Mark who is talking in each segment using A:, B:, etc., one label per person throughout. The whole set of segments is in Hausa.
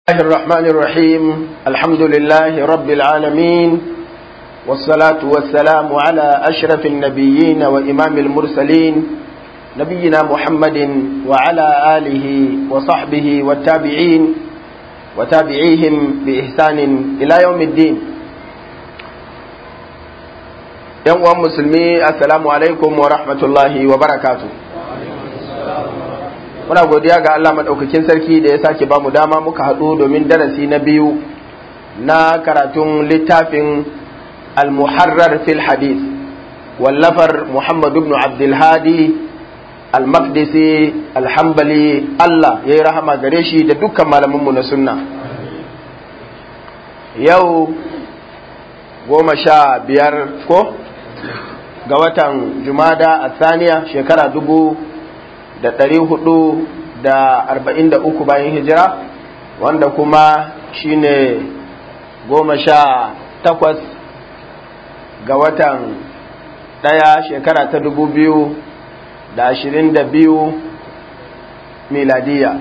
A: الله الرحمن الرحيم الحمد لله رب العالمين والصلاة والسلام على أشرف النبيين وإمام المرسلين نبينا محمد وعلى آله وصحبه والتابعين وتابعيهم بإحسان إلى يوم الدين. يوم مسلمي السلام عليكم ورحمة الله وبركاته. Muna godiya ga Allah madaukakin sarki da ya sake ba mu dama muka haɗu domin darasi na biyu na karatun littafin al-muharrar fil hadith wallafar Muhammad ibn Abdul Hadi al-Maqdisi al-Hanbali, Allah ya yi rahama gare shi da dukkan malamanmu na sunna. Yau 15 ga watan Jumada a-Thaniya shekara 443 bayan hijira, wanda kuma shine 18 ga watan 1 shekara ta 2022 miladiya.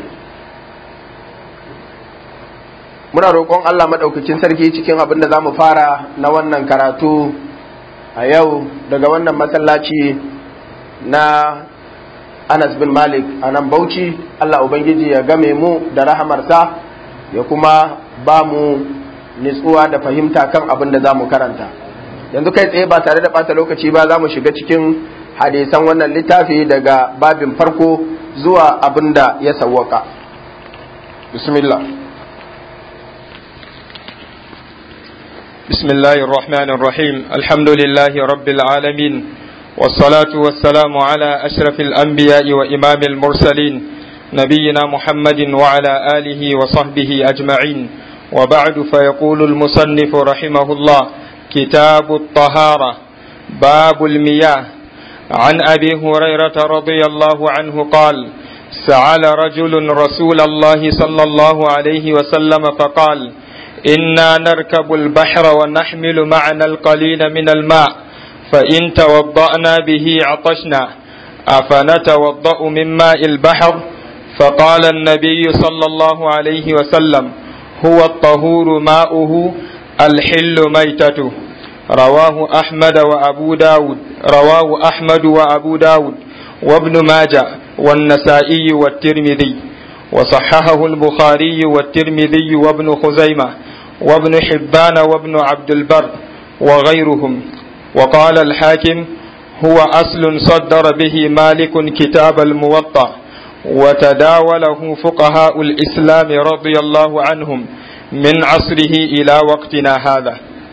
A: Muna roƙon Allah maɗaukacin sarki cikin abin da za mu fara na wannan karatu a yau daga wannan masallaci na Anas bin Malik a nan Bauchi. Allah Ubangiji ya game mu da rahamarsa ya kuma ba mu nitsuwa da fahimta kan abin da za mu karanta. Yanzu kai tsaye ba tare da ɓata lokaci ba za mu shiga cikin hadisan wannan littafi daga babin farko zuwa abin da ya sawwaka. Bismillah.
B: Bismillahirrahmanirrahim. Alhamdulillahi rabbil alamin. والصلاة والسلام على أشرف الأنبياء وإمام المرسلين نبينا محمد وعلى آله وصحبه أجمعين، وبعد، فيقول المصنف رحمه الله: كتاب الطهارة، باب المياه. عن أبي هريرة رضي الله عنه قال: سأل رجل رسول الله صلى الله عليه وسلم فقال: إنا نركب البحر ونحمل معنا القليل من الماء، فإن توضأنا به عطشنا، أفنتوضأ من ماء البحر؟ فقال النبي صلى الله عليه وسلم: هو الطهور ماؤه الحل ميتته. رواه أحمد وأبو داود وابن ماجه والنسائي والترمذي، وصححه البخاري والترمذي وابن خزيمة وابن حبان وابن عبد البر وغيرهم. وقال الحاكم: هو أصل صدر به مالك كتاب الموطأ، وتداوله فقهاء الإسلام رضي الله عنهم من عصره إلى وقتنا هذا.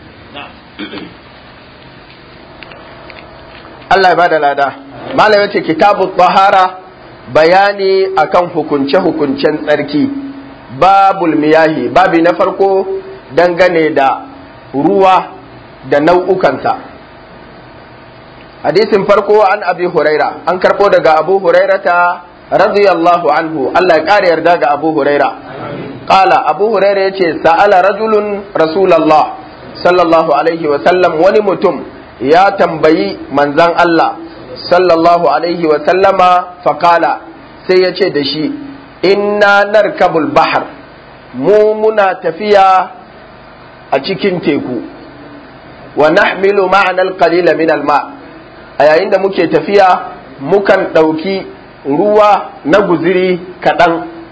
A: Allah ya bada lada. Malam yace kitabu tahara, bayani akan hukunce-hukuncen tsarki. Babul miyahi, babi na farko dangane da ruwa da nau'ukansa. Hadisin farko an Abi Huraira, an karɓo daga Abu Hurairata radiyallahu anhu, Allah ya ƙara yarda ga Abu Huraira. Qala, Abu Huraira yace sa'ala rajulun Rasulullah sallallahu alaihi wa sallam, wani mutum ya tambayi manzon Allah sallallahu alaihi wa sallama, faqala, sai yace da shi: inna narkabul bahar, mu muna tafiya a cikin teku, wa nahmilu ma'ana al-qalila min al-ma', a yayin da muke tafiya mukan ɗauki ruwa na guziri kaɗan.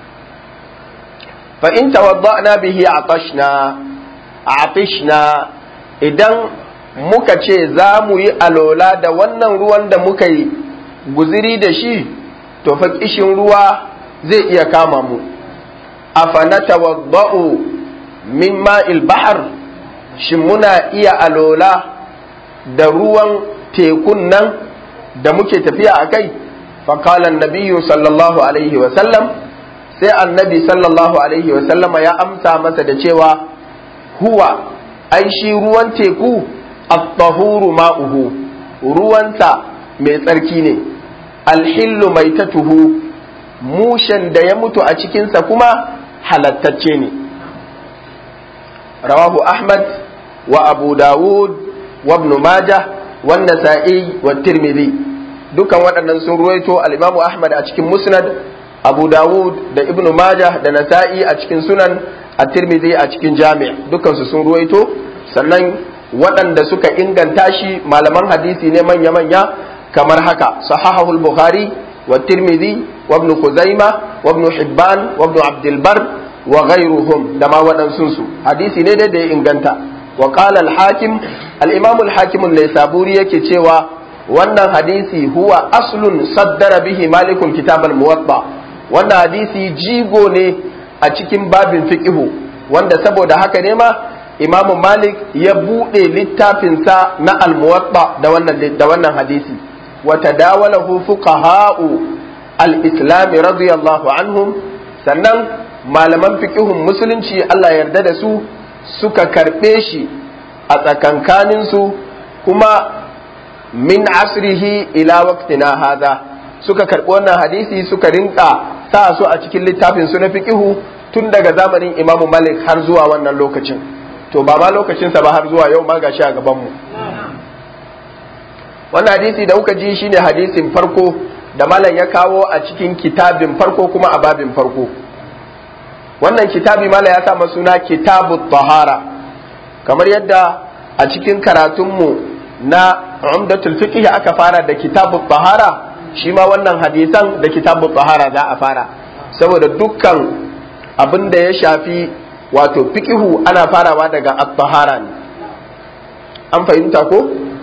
A: fa in tawadda'na bihi atishna, idan muka ce za mu yi alola da wannan ruwan da muka yi guziri da shi, to fa kishin ruwa zai iya kama mu. afanatawadda'u min ma'il bahar, shin muna iya alola da ruwan tekun nan da muke tafiya a kai? faƙalan nabiyu sallallahu alaihi wasallam, sai annabi sallallahu alaihi wasallama ya amsa masa da cewa: huwa, ai shi ruwan teku, at-tahuru ma'uhu, ruwansa mai tsarki ne, alhillu maitatuhu, mushen da ya mutu a cikinsa kuma halattacce ne. Rawahu Ahmad wa Abu Dawud wa Ibn Majah والنسائي والترمذي. dukan waɗannan sun ruwaito al-Imam Ahmad a cikin Musnad, Abu Dawud da Ibn Majah da Nasa'i a cikin sunan, at-Tirmidhi a cikin Jami' dukansu sun ruwaito. Sannan waɗanda suka inganta shi malaman hadisi ne manya-manya kamar haka: sahahahu al-Bukhari wa Tirmidhi wa Ibn Khuzaimah wa Ibn Hibban wa Ibn Abd al-Barr wa ghayruhum, da ma waɗansu su. Hadisi ne da ya inganta. Wa qala al-Hakim, al-Imam al-Hakim an-Naisaburi yake cewa wannan hadisi huwa aslun saddara bihi Malikul kitab al-Muwatta. Wannan hadisi jigo ne a cikin babin fiqhu, wanda saboda haka ne ma Imam Malik ya bude littafinsa na al-Muwatta da wannan hadisi. Wa tadawalahu fuqaha'u al-Islam radiyallahu anhum, sannan malaman fiqhun musulunci Allah ya yarda da su suka karbe shi a tsakankanin su, kuma min asrihi ila waqtina hadha suka karbi wannan hadisi suka rinka sa su a cikin littafin su na fiqhu tun daga zamanin Imam Malik har zuwa wannan lokacin. To ba ma lokacin sa ba, har zuwa yau ma gashi a gaban mu. Wannan hadisi da kuka ji shine hadisin farko da malam ya kawo a cikin kitabin farko kuma a babin farko. Wannan kitabi malam ya sa masa suna Kitabut Tahara, kamar yadda a cikin karatunmu na Umdatul Fiqh aka fara da Kitabut Tahara, shi ma wannan hadisan da Kitabut Tahara za a fara, saboda dukkan abin da ya shafi wato fiqhu ana farawa daga at-tahara ne. An fahimta ko?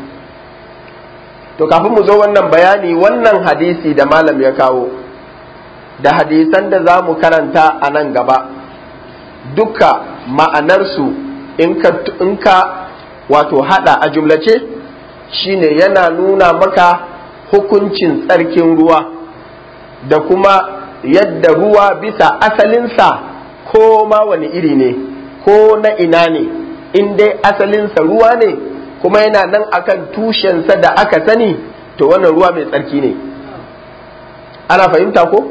A: To kafin mu zo wannan bayani, wannan hadisi da malam ya kawo da hadisan da za mu karanta a nan gaba, duka ma'anarsu in ka wato hada a jumlace shine yana nuna maka hukuncin tsarkin ruwa da kuma yadda ruwa bisa asalinsa ko ma wani iri ne ko na ina ne, in dai asalinsa ruwa ne kuma yana nan akan tushensa da aka sani, to wannan ruwa mai tsarki ne. Ana fahimta ko?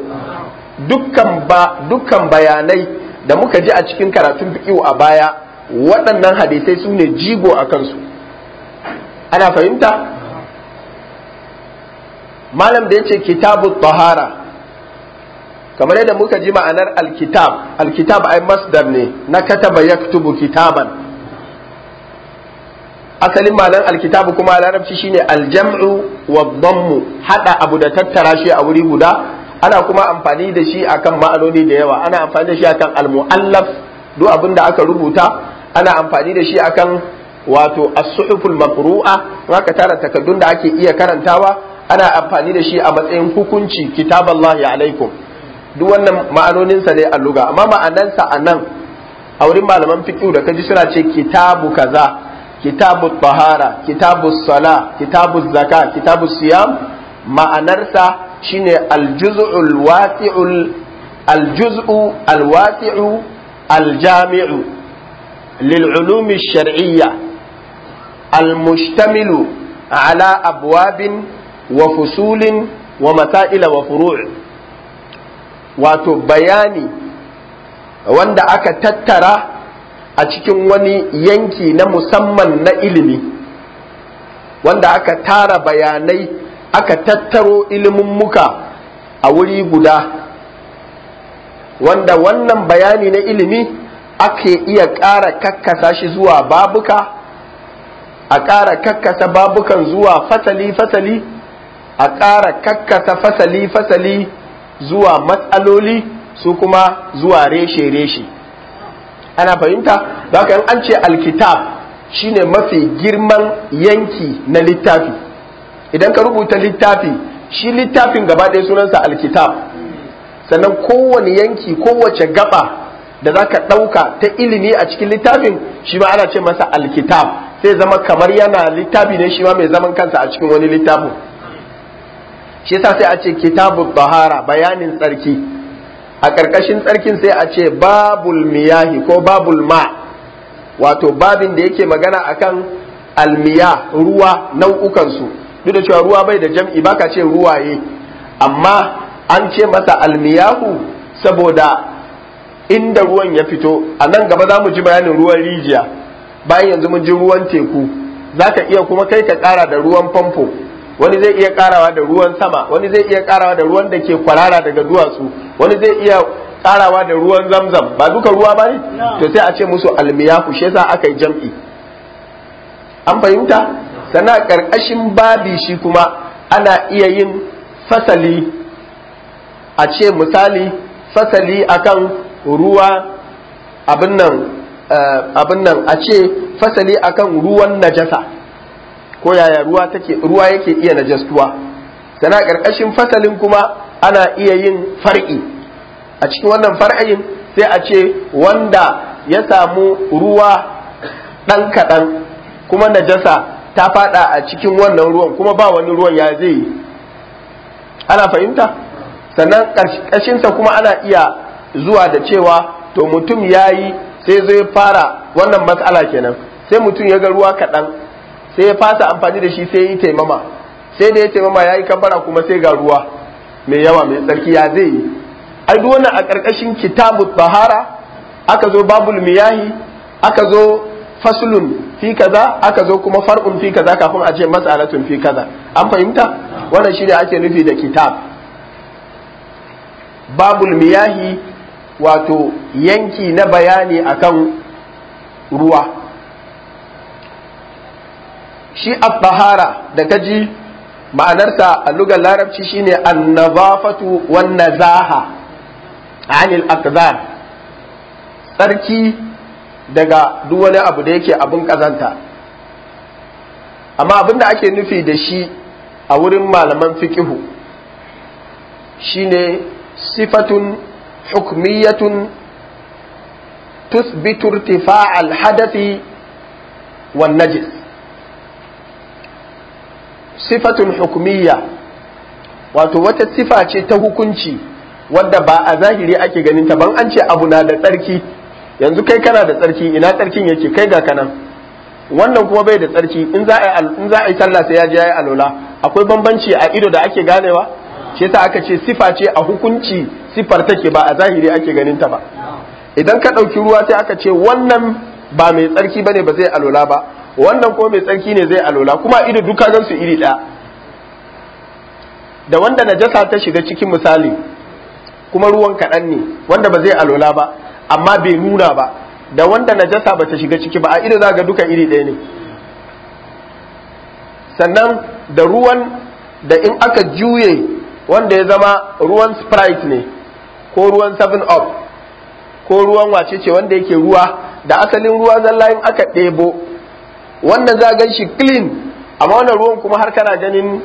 A: Dukkan bayanai da muka ji a cikin karatun fiqh a baya, waɗannan hadisai su ne jigo a kansu. Ana fahimta? Malam da ya ce Kitabut Tahara, kamar yadda muka ji ma'anar alkitab ai masdar ne na kataba yaktubu kitaban. Asalin ma'anar alkitabu kuma a larabci shine aljam'u wa dhammu, hada abu da tattara shi a wuri guda. Ana kuma amfani da shi akan ma'anoni da yawa. Ana amfani da shi akan almu'allaf, duk abin da aka rubuta. Ana amfani da shi akan wato as-suhuful maqru'a, haka tara takaddun da ake iya karantawa. Ana amfani da shi a matsayin hukunci, kitaballahi alaikum. Duk wannan ma'anoninsa ne a luga, amma ma'anansa a nan a wurin malaman fiqh da kaji suna ce kitabu kaza, kitabut tahara, kitabus sala, kitabuz zaka, kitabus siyam, ma'anarsa shine aljuz'ul wasi'u aljami'u lil ulumi shar'iyya almustamilu ala abwabin wa fusulin wa masaila wa furu', wato bayani wanda aka tattara a cikin wani yanki na musamman na ilimi, wanda aka tara bayanai aka tattaro ilimummuka a wuri guda, wanda wannan bayani na ilimi ake iya ƙara kakkasa shi zuwa babuka, a ƙara kakkasa babukan zuwa fasali-fasali, a ƙara kakkasa fasali-fasali zuwa matsaloli, su kuma zuwa reshe-reshe. Ana fahimta? Haka in an ce alkitab shine mafi girman yanki na littafi. Idan ka rubuta littafi, shi littafin gaba ɗaya sunansa alkitab. Sannan kowane yanki, kowace gaba da za ka ɗauka ta ilimi a cikin littafin, shi ma ana ce masa alkitab. Sai zama kamar yana littafi ne shi ma mai zaman kansa a cikin wani littafin. Shi yasa sai a ce kitabut tahara, bayanin tsarki. A ƙarƙashin tsarkin sai a ce babul miyahi ko babul ma, wato babin da yake magana akan almiya, ruwa nau'ukansu. Duk da cewa ruwa bai da jam'i, baka ce ruwaye, amma an ce masa almiyahu saboda inda ruwan ya fito. A nan gaba za mu ji bayanin ruwan rijiya, bayan yanzu mun ji ruwan teku. Za ka iya kuma kai ka ƙara da ruwan famfo, wani zai iya karawa da ruwan sama, wani zai iya karawa da ruwan da ke kwarara daga duwatsu, wani zai iya karawa da ruwan zamzam, ba duka ruwa ba ne? To sai a ce musu almiyahu, shi yasa aka yi jam'i. An fahimta? Sannan ƙarƙashin babi shi kuma ana iya yin fasali, a ce misali fasali akan ruwa abin nan a ce fasali akan ruwan najasa, ko yaya ruwa yake iya najastuwa. Sannan ƙarƙashin fasalin kuma ana iya yin far'i, a cikin wannan far'ayin sai a ce wanda ya samu ruwa ɗan kaɗan kuma najasa ta fada a cikin wannan ruwan kuma ba wani ruwan ya zai yi. Ana fahimta? Sannan ƙarshensa kuma ana iya zuwa da cewa to mutum ya yi sai zai fara wannan matsala kenan, sai mutum ya ga ruwa kaɗan sai ya fasa amfani da shi sai ya yi taimama, sai da ya taimama ya yi kafara kuma sai ga ruwa mai yawa mai tsarki, ya zai yi. Ai duk wannan a ƙarƙashin kitabu tahara aka zo babul miyahi, aka zo faslun fi kaza, aka zo kuma far'un fi kaza kafin a ce mas'alatun fi kaza. An fahimta? Wannan shi ne ake nufi da kitab. Babul miyahi wato yanki na bayani akan ruwa. Shi at-tahara da kaji ma'anarsa a lugar larabci shine an-nazafatu wan nazaha anil aqdar, tsarki daga duk wani abu da yake abin kazanta. Amma abin da ake nufi da shi a wurin malaman fiqihu shine sifatun hukmiyatun tusbitu irtifa' al-hadathi wan najis. Sifatun hukmiyya wato wata sifa ce ta hukunci wadda ba a zahiri ake ganin ta, ban an ce abu na da tsarki, yanzu kai kana da tsarki, ina tsarkin yake? Kai ga kanan, wannan kuma bai da tsarki. In za a yi sallah sai ya je ya yi alola. Akwai bambanci a ido da ake ganewa, shi yasa aka ce sifa ce a hukunci, sifar take ba a zahiri ake ganin ta ba. Idan ka ɗauki ruwa sai aka ce wannan ba mai tsarki bane, ba zai alola ba, wannan kuma mai tsarki ne zai alola, kuma ido duka gan su iri ɗaya. Da wanda najasa ta shiga cikin misali kuma ruwan kaɗan ne, wanda ba zai alola ba amma bai nuna ba, da wanda najasa ba ta shiga ciki ba, a ido za ga duka iri ɗaya ne. Sannan da ruwan da in aka juye wanda ya zama ruwan Sprite ne ko ruwan 7up ko ruwan wacece wanda yake ruwa, da asalin ruwa zalla in aka ɗebo wannan za gan shi clean, amma wannan ruwan kuma har kana ganin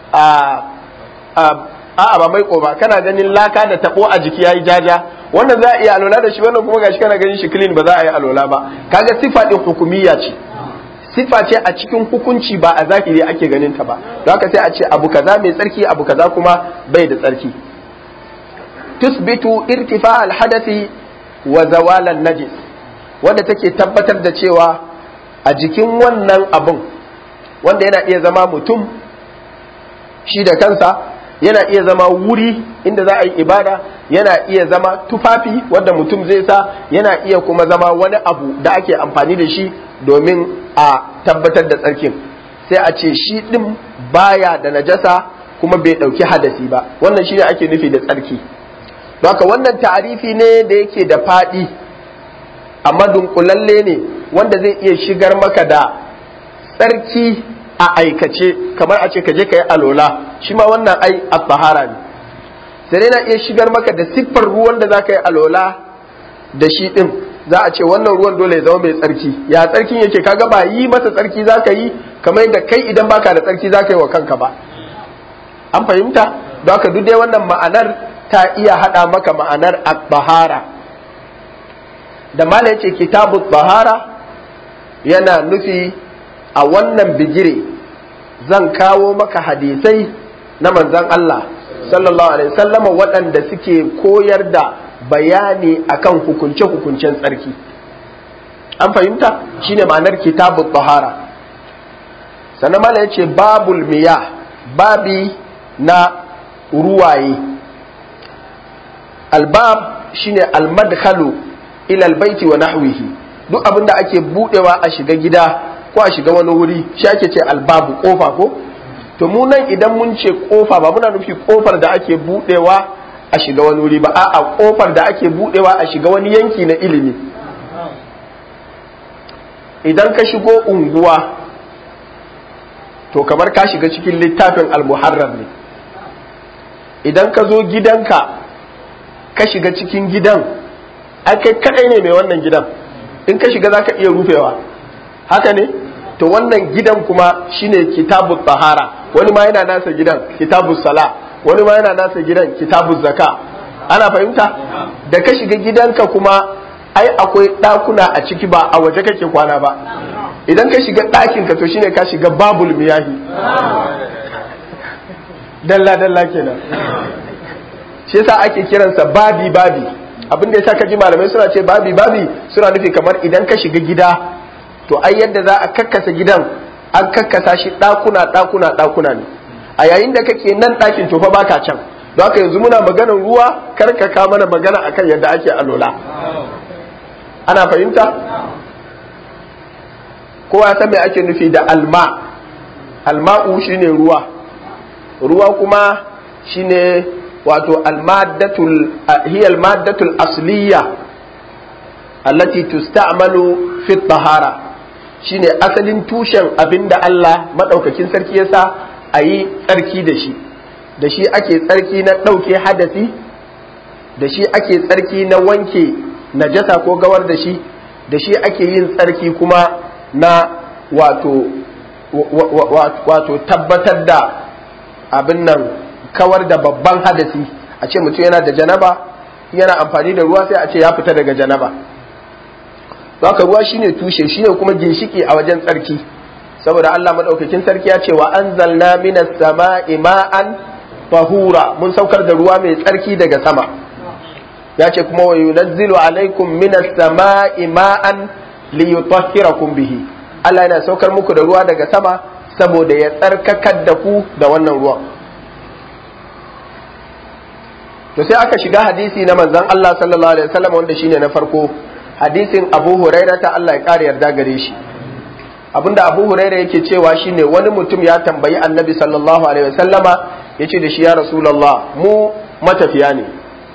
A: ba mai ba, kana ganin laka da tabo a jiki yayi jaja, wannan za a iya alola da shi, wannan kuma gashi kana ganin shi clean, ba za a yi alola ba. Kaga sifa din hukumiyya ce, sifa ce a cikin hukunci, ba a zahiri ake ganin ta ba. Don haka sai a ce abu kaza mai tsarki, abu kaza kuma bai da tsarki. Tusbitu irtifa al-hadathi wa zawal an-najis, wanda take tabbatar da cewa a jikin wannan abun, wanda yana iya zama mutum shi da kansa, yana iya zama wuri inda za a yi ibada, yana iya zama tufafi wanda mutum zai sa, yana iya kuma zama wani abu da ake amfani da shi domin a tabbatar da tsarkin. Sai a ce shi ɗin baya da najasa kuma bai ɗauki hadasi ba. Wannan shi ne ake nufi da tsarki. Haka wannan ta'arifi ne da yake da faɗi amma dunkulalle ne, wanda zai iya shigar maka da tsarki a aikace, kamar a ce ka je ka yi alola, shi ma wannan ai at-tahara ne. Sai yana iya shigar maka da siffar ruwan da za ka yi alola da shi ɗin, za a ce wannan ruwan dole ya zama mai tsarki. Ya tsarkin yake? kaga ba yi masa tsarki za ka yi kamar yadda kai idan baka da tsarki za ka yi wa kanka ba. An fahimta? Don haka duk dai wannan ma'anar ta iya haɗa maka ma'anar at-tahara. Da mala yace kitabu tahara yana nufi a wannan bigire zan kawo maka hadisai na manzon Allah sallallahu alaihi wasallam waɗanda suke koyar da bayani akan hukunce-hukuncen tsarki. An fahimta? Shine ma'anar kitabu tahara. Sannan mala yace babul miyah, babi na ruwaye. Albab shine almadkhalu ila albayti wa nahwihi, duk abin da ake budewa a shiga gida ko a shiga wani wuri shi ake ce albabu, kofa ko to mu nan idan mun ce kofa ba muna nufi kofar da ake budewa a shiga wani wuri ba, a'a kofar da ake budewa a shiga wani yanki na ilimi. Idan ka shigo unguwa to kamar ka shiga cikin littafin al-muharrar ne. Idan ka zo gidanka ka shiga cikin gidan, ai kai kadai ne mai wannan gidan, in ka shiga zaka iya rufewa, haka ne? To wannan gidan kuma shine kitabut tahara, wani ma yana nasa gidan kitabus sala, wani ma yana nasa gidan kitabuz zaka. Ana fahimta? Da ka shiga gidanka kuma ai akwai ɗakuna a ciki, ba a waje kake kwana ba. Idan ka shiga ɗakinka to shine ka shiga babul miyahi, dalla dalla kenan. Shi yasa ake kiransa babi babi. Abin da yasa ka ji malamai suna ce babi babi, suna nufi kamar idan ka shiga gida to ai yadda za a kakkasa gidan an kakkasa shi ɗakuna ne. A yayin da kake nan ɗakin to fa baka can, don haka yanzu muna maganar ruwa, kar ka ka mana magana akan yadda ake alola. Ana fahimta? Kowa san me ake nufi da alma. Alma'u shine ruwa, ruwa kuma shine wato hiya almaddatul asliya allati tusta'malu fi tahara, shine asalin tushen abinda Allah madaukakin sarki yasa ayi tsarki da shi ake tsarki na dauke hadasi, da shi ake tsarki na wanke najasa ko gawar da shi ake yin tsarki kuma na wato tabbatar da abin nan, kawar da babban hadasi. A ce mutum yana da janaba, yana amfani da ruwa sai a ce ya fita daga janaba. Haka ruwa shine tushe, shine kuma ginshiki a wajen tsarki, saboda Allah madaukakin sarki ya ce wa anzalna minas sama'i ma'an tahura, mun saukar da ruwa mai tsarki daga sama. Ya ce kuma wa yunazzilu alaikum minas sama'i ma'an liyutahhirakum bihi, Allah yana saukar muku da ruwa daga sama saboda ya tsarkakar da ku da wannan ruwan. To sai aka shiga hadisi na manzon Allah sallallahu alaihi wasallam wanda shine na farko, hadisin Abu Huraira ta Allah ya kare yarda gare shi. Abinda Abu Huraira yake cewa shine wani mutum ya tambayi Annabi sallallahu alaihi wasallama, yace da shi ya Rasulullah, mu matafiya ne.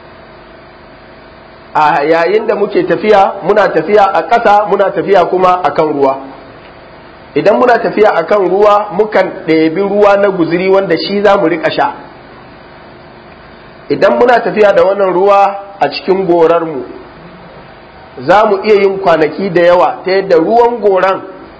A: A yayin da muke tafiya, muna tafiya a ƙasa, muna tafiya kuma akan ruwa. Idan muna tafiya akan ruwa mukan ɗebi ruwa na guziri wanda shi za mu riƙa sha. Idan muna tafiya da wannan ruwa a cikin gorarmu, za mu iya yin kwanaki da yawa ta yadda ruwan goran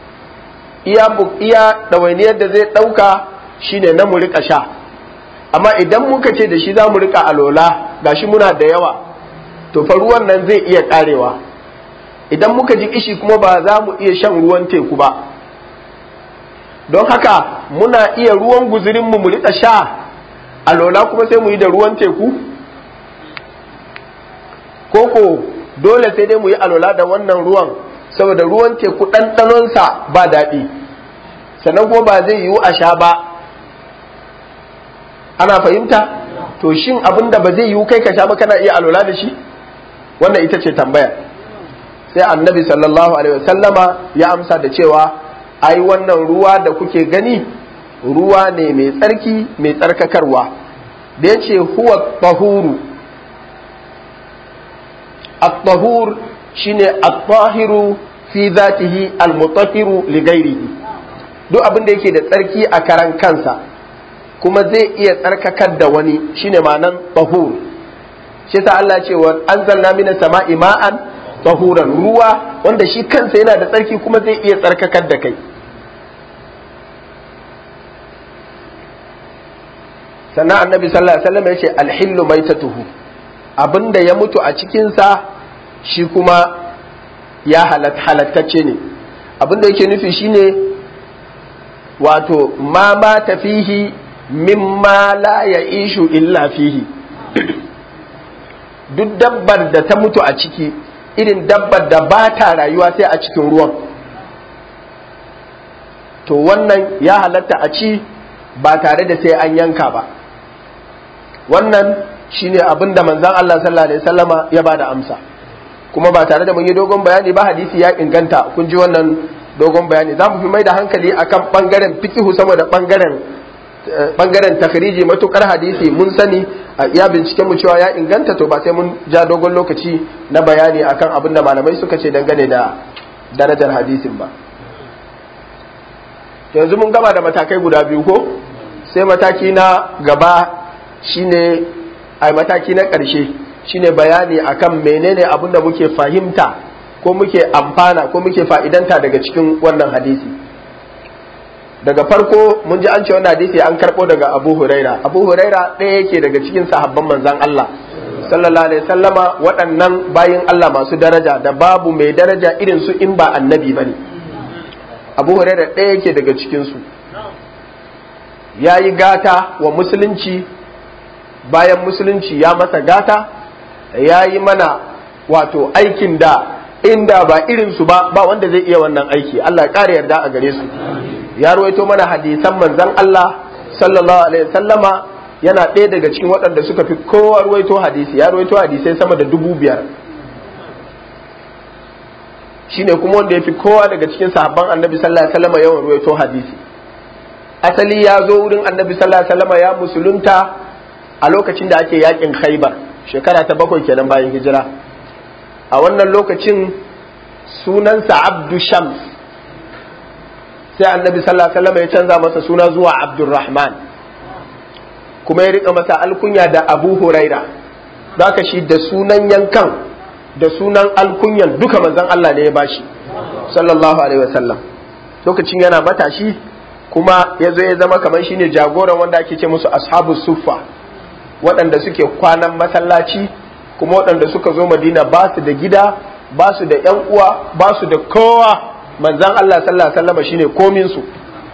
A: iya ɗawainiyar da zai ɗauka shine na mu riƙa sha. Amma idan muka ce da shi za mu riƙa alola, gashi muna da yawa, to fa ruwan nan zai iya ƙarewa. Idan muka ji kishi kuma ba za mu iya shan ruwan teku ba. Don haka muna iya ruwan guzurinmu mu riƙa sha, alola kuma sai mu yi da ruwan teku? Koko dole sai dai mu yi alola da wannan ruwan, saboda ruwan teku ɗanɗanonsa ba daɗi, sannan kuma ba zai yiwu a sha ba. Ana fahimta? To shin abin da ba zai yiwu kai ka sha ba kana iya alola da shi? Wannan ita ce tambaya. Sai Annabi sallallahu alaihi wasallama ya amsa da cewa ai wannan ruwa da kuke gani ruwa ne mai tsarki mai tsarkakarwa, da ya ce huwa tahuru. At-tahur shine at-tahiru fi zatihi al-mutahhiru li ghairihi, duk abin da yake da tsarki a karan kansa kuma zai iya tsarkakar da wani, shine ma'anan tahur. Shi yasa Allah ce wa anzalna minas sama'i ma'an tahuran, ruwa wanda shi kansa yana da tsarki kuma zai iya tsarkakar da kai. Sannan Annabi sallallahu alaihi wasallam ya ce alhillu maitatuhu, abinda ya mutu a cikinsa shi kuma ya halattacce ne. Abinda yake nufi shine wato ma mata fihi mimma la ya'ishu illa fihi. Duk dabbar da ta mutu a ciki, irin dabbar da ba ta rayuwa sai a cikin ruwan, to wannan ya halatta a ci ba tare da sai an yanka ba. Wannan shine abin da manzon Allah sallallahu alaihi wasallama ya bada amsa, kuma ba tare da mun yi dogon bayani ba, hadisi ya inganta, kun ji wannan dogon bayani. Za mu fi mai da hankali akan bangaren fikihu sama da bangaren bangaren takhriji matukar hadisi mun sani a iya binciken mu cewa ya inganta, to ba sai mun ja dogon lokaci na bayani akan abin da malamai suka ce dangane da darajar hadisin ba. Yanzu mun gama da matakai guda biyu ko, sai mataki na gaba shine mataki na ƙarshe shine bayani akan menene abin da muke fahimta ko muke amfana ko muke fa'idanta daga cikin wannan hadisi. Daga farko mun ji an ce wannan hadisi an karɓo daga Abu Huraira. Abu Huraira ɗaya yake daga cikin sahabban manzon Allah sallallahu alaihi wasallama, waɗannan bayin Allah masu daraja da babu mai daraja irin su in ba annabi bane. Abu Huraira ɗaya yake daga cikin su. Yayi gata wa musulunci, bayan musulunci ya masa gata, yayi mana wato aikin da inda ba irin su ba wanda zai iya wannan aiki. Allah ya ƙara yarda a gare su. Ya ruwaito mana hadisan manzon Allah sallallahu alaihi wasallama, yana ɗaya daga cikin waɗanda suka fi kowa ruwaito hadisi. Ya ruwaito hadisai sama da 5,000. Shine kuma wanda ya fi kowa daga cikin sahabban Annabi sallallahu alaihi wasallama yawan ruwaito hadisi. Asali ya zo wurin Annabi sallallahu alaihi wasallama ya musulunta a lokacin da ake yakin Khaibar, shekara ta 7 kenan bayan hijira. A wannan lokacin sunansa Abdu Shams, sai Annabi sallallahu alaihi wasallam ya canza masa suna zuwa Abdurrahman, kuma ya rika masa alkunya da Abu Huraira. Zaka shi da sunan yankan da sunan alkunyan duka manzon Allah ne ya bashi sallallahu alaihi wasallam. Lokacin yana matashi kuma ya zo ya zama kamar shine jagoran wanda ake ce musu ashabus suffa, waɗanda suke kwanan masallaci, kuma waɗanda suka zo Madina ba su da gida, ba su da ƴan uwa, ba su da kowa. Manzan Allah sallallahu alaihi wasallam shine komin su.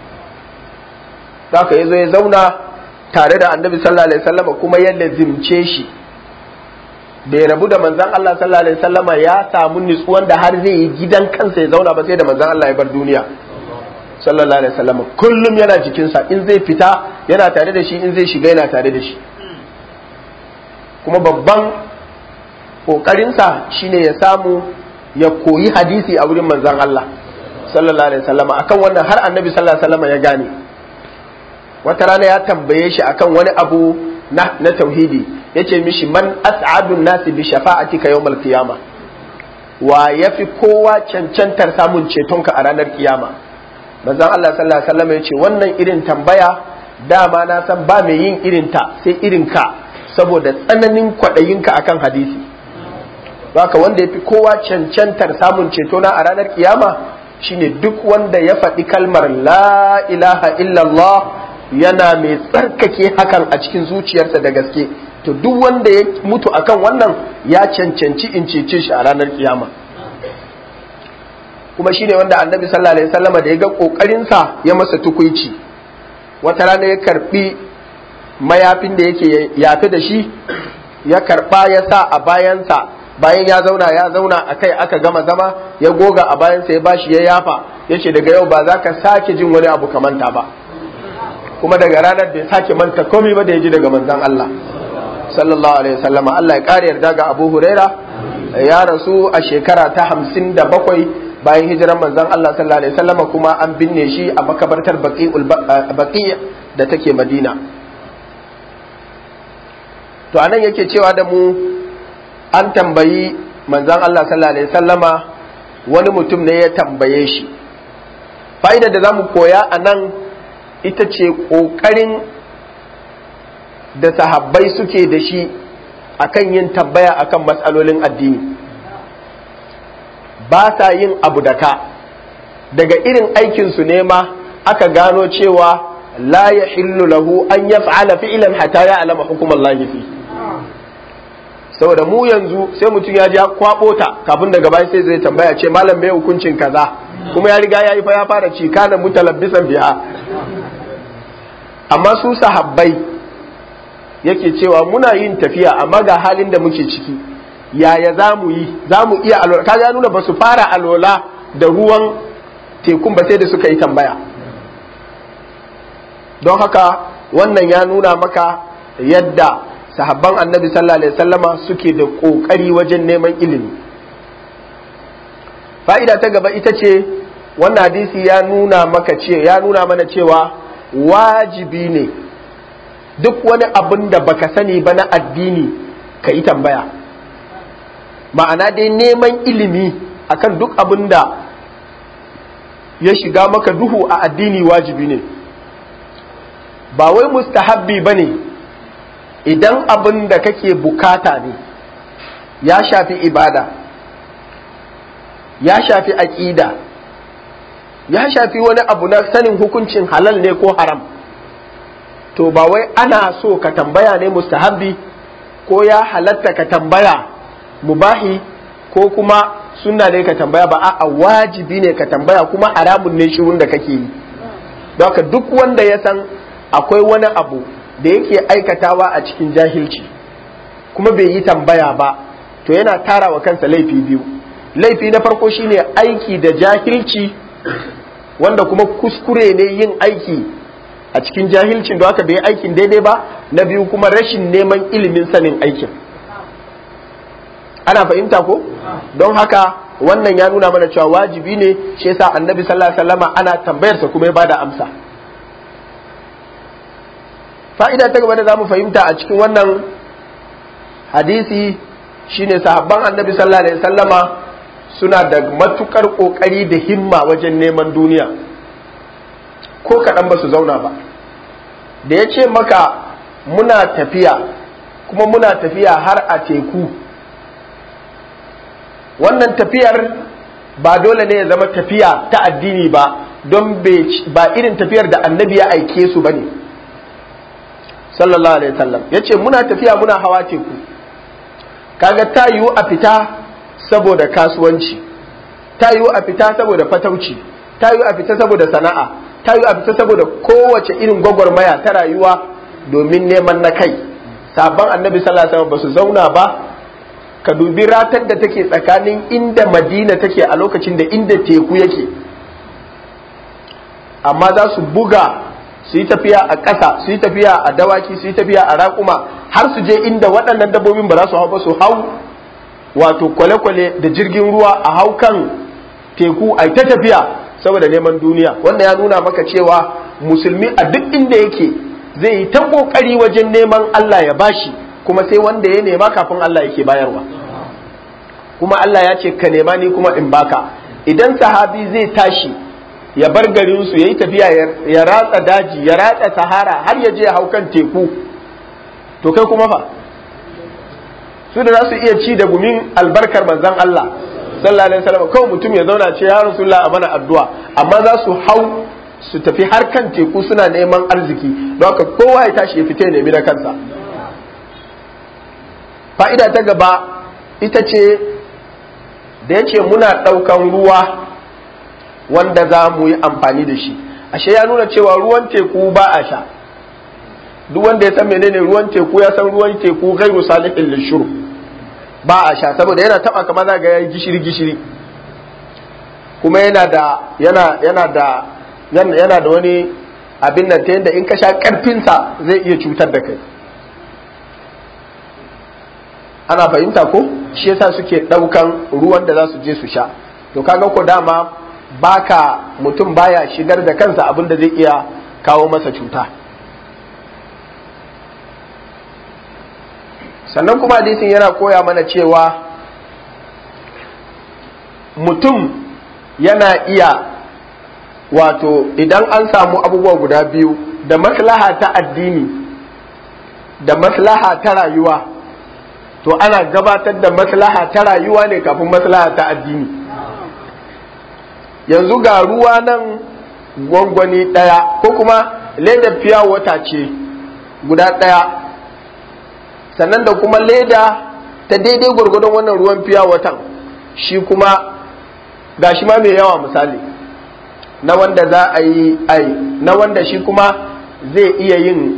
A: Haka yazo ya zauna tare da Annabi sallallahu alaihi wasallam kuma ya lazimce shi. Bai rabu da manzan Allah sallallahu alaihi wasallam ya samu nutsuwan da har zai yi gidan kansa ya zauna ba sai da manzan Allah ya bar duniya sallallahu alaihi wasallam. Kullum yana jikinsa, in zai fita yana tare da shi, in zai shiga yana tare da shi. Kuma babban kokarinsa shine ya samu ya koyi hadisi a wurin manzan Allah sallallahu alaihi wasallam. Akan wannan har Annabi sallallahu alaihi wasallam ya gane. Wata rana ya tambaye shi akan wani abu na tauhidi, yace mishi man as'adun nasi bi shafa'atika yawmal qiyamah, wa yafi kowa cancantar samun cetonka a ranar kiyama. Manzon Allah sallallahu alaihi wasallam yace wannan irin tambaya dama na san ba mai yin irin ta sai irin ka, saboda tsananin kwadayinka akan hadisi. Haka wanda yafi kowa cancantar samun ceto na a ranar kiyama shine duk wanda ya faɗi kalmar la ilaha illallah yana mai tsarkake hakan a cikin zuciyarsa da gaske. To duk wanda ya mutu akan wannan ya cancanci in cece shi a ranar kiyama. Kuma shine wanda Annabi sallallahu alaihi wasallam da ya ga kokarinsa ya masa tukuici. Wata rana ya karbi mayafin da yake yafe da shi, ya karba ya sa a bayansa, bayan ya zauna a kai aka gama zama, ya goga a bayansa ya bashi ya yafa, ya ce daga yau ba za ka sake jin wani abu kamanta ba. Kuma daga ranar bai sake manta komai ba da ya ji daga manzon Allah sallallahu alaihi wasallam. Allah ya kare yarda ga Abu Huraira, ya rasu a shekara ta 57 bayan hijiran manzon Allah sallallahu alaihi wasallam, kuma an binne shi a makabartar Baqi' da take Madina. To anan yake cewa da mu, an tambayi manzon Allah sallallahu alaihi wasallama, wani mutum ne ya tambaye shi. Fa'idar da zamu koya anan ita ce ƙoƙarin da sahabbai suke da shi akan yin tambaya akan matsalolin addini. Ba sa yin abu da ka, daga irin aikinsu ne ma aka gano cewa la yahillu lahu an yaf'ala fi'lan hatta ya'lama hukumallahi fi. Saboda mu yanzu sai mutum ya ja kwabo ta kafin daga baya sai zai tambaya ce malam bai hukuncin kaza, kuma ya riga ya yi fa ya fara ci kana mutalabbisan biha. Amma su sahabbai yake cewa muna yin tafiya amma ga halin da muke ciki, yaya za mu iya alola. Kaga ya nuna ba su fara alola da ruwan tekun ba sai da suka yi tambaya. Don haka wannan ya nuna maka yadda sahabban Annabi sallallahu alaihi wasallama suke da kokari wajen neman ilimi. Fa'ida ta gaba ita ce wannan hadisi ya nuna mana cewa wajibi ne duk wani abin da baka sani ba na addini ka yi tambaya. Ma'ana dai neman ilimi akan duk abin da ya shiga maka duhu a addini wajibi ne, ba wai mustahabbi ba ne idan abin da kake bukata ne ya shafi ibada, ya shafi aƙida, ya shafi wani abu na sanin hukuncin halal ne ko haram, to ba wai ana so ka tambaya ne mustahabbi ko ya halatta ka tambaya mubahi ko kuma sunna ne ka tambaya ba, a'a wajibi ne ka tambaya kuma haramun ne shirun da kake yi. Don haka duk wanda ya san akwai wani abu da yake aikatawa a cikin jahilci kuma bai yi tambaya ba, to yana tara wa kansa laifi biyu. Laifi na farko shine aiki da jahilci, wanda kuma kuskure ne yin aiki a cikin jahilcin da haka bai yi aikin daidai ba. Na biyu kuma rashin neman ilimin sanin aikin. Ana fahimta ko? Don haka wannan ya nuna mana cewa wajibi ne, shi yasa annabi sallallahu alaihi wasallama ana tambayarsa kuma ya bada amsa. Fa'ida ta gaba da zamu fahimta a cikin wannan hadisi shine sahabban annabi sallallahu alaihi wasallama suna da matukar kokari da himma wajen neman duniya, ko kaɗan ba su zauna ba. Da ya ce maka muna tafiya, kuma muna tafiya har a teku, wannan tafiyar ba dole ne ya zama tafiya ta addini ba, don ba irin tafiyar da annabi ya aike su bane sallallahu alaihi wasallam. Yace muna tafiya muna hawa teku, kaga ta yiwu a fita saboda kasuwanci, ta yiwu a fita saboda fatauci, ta yiwu a fita saboda sana'a, ta yiwu a fita saboda kowace irin gwagwarmaya ta rayuwa domin neman na kai. Sabon annabi sallallahu alaihi wasallam ba su zauna ba. Ka dubi ratar da take tsakanin inda Madina take a lokacin da inda teku yake, amma za su buga su yi tafiya a ƙasa, su yi tafiya a dawaki, su yi tafiya a raƙuma, har su je inda waɗannan dabbobin ba za su hau ba, su hau wato kwale-kwale da jirgin ruwa a hau kan teku a ta tafiya saboda neman duniya. Wannan ya nuna maka cewa musulmi a duk inda yake zai yi ta ƙoƙari wajen neman Allah ya bashi, kuma sai wanda ya nema kafin Allah yake bayarwa. Kuma Allah ya ce ka nema ni kuma in baka. Idan sahabi zai tashi ya bar garin su yayi tafiya ya ratsa daji, ya ratsa sahara har ya je ya hau kan teku, to kai kuma fa? Su da za su iya ci da gumin albarkar manzon Allah sallallahu alaihi wasallam, kawai mutum ya zauna ce ya Rasulullah a mana addu'a, amma za su hau su tafi har kan teku suna neman arziki. Don haka kowa ya tashi ya fita ya nemi da kansa. Fa'ida ta gaba ita ce da ya ce muna ɗaukan ruwa wanda za mu yi amfani da shi, ashe ya nuna cewa ruwan teku ba a sha. Duk wanda ya san menene ruwan teku ya san ruwan teku gairu salihin lishuru, ba a sha saboda yana taba kamar za ga yayi gishiri kuma yana da wani abin nan ta yadda in ka sha karfinsa zai iya cutar da kai. Ana fahimta ko? Shi yasa suke daukan ruwan da za su je su sha. To kaga ko dama mutum baya shigar da kansa abin da zai iya kawo masa cuta. Sannan kuma hadisin yana koya mana cewa mutum yana iya, wato idan an samu abubuwa guda biyu, da maslaha ta addini da maslaha ta rayuwa, to ana gabatar da maslaha ta rayuwa ne kafin maslaha ta addini. Yanzu ga ruwa nan gwangwani ɗaya ko kuma ledar fiya wata ce guda ɗaya, sannan da kuma leda ta daidai gwargwadon wannan ruwan fiya watan, shi kuma gashi ma mai yawa misali na wanda za a yi na wanda shi kuma zai iya